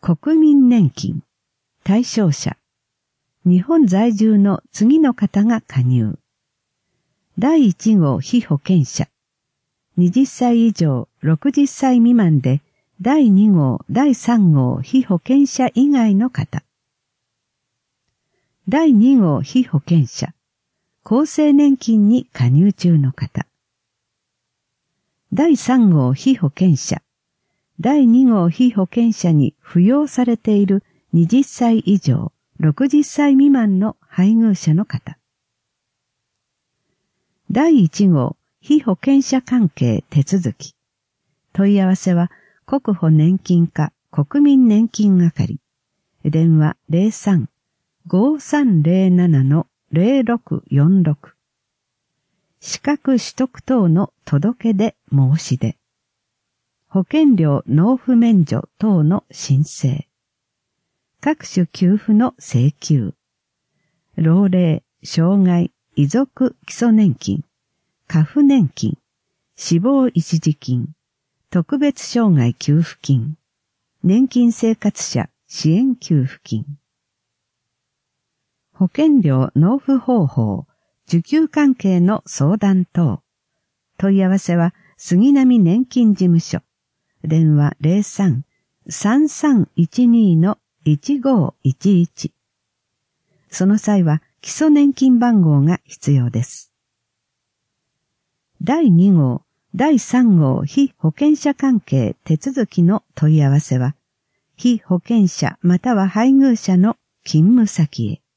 国民年金、対象者、日本在住の次の方が加入。第1号被保険者、20歳以上60歳未満で第2号、第3号被保険者以外の方。第2号被保険者、厚生年金に加入中の方。第3号被保険者、第2号被保険者に扶養されている20歳以上60歳未満の配偶者の方。第1号被保険者関係手続き。問い合わせは国保年金課国民年金係。電話03-5307-0646。資格取得等の届け出申し出。保険料納付免除等の申請。各種給付の請求。老齢、障害、遺族基礎年金、家父年金、死亡一時金、特別障害給付金、年金生活者支援給付金。保険料納付方法、受給関係の相談等。問い合わせは杉並年金事務所。電話03-3312-1511。その際は基礎年金番号が必要です。第2号、第3号被保険者関係手続きの問い合わせは、被保険者または配偶者の勤務先へ。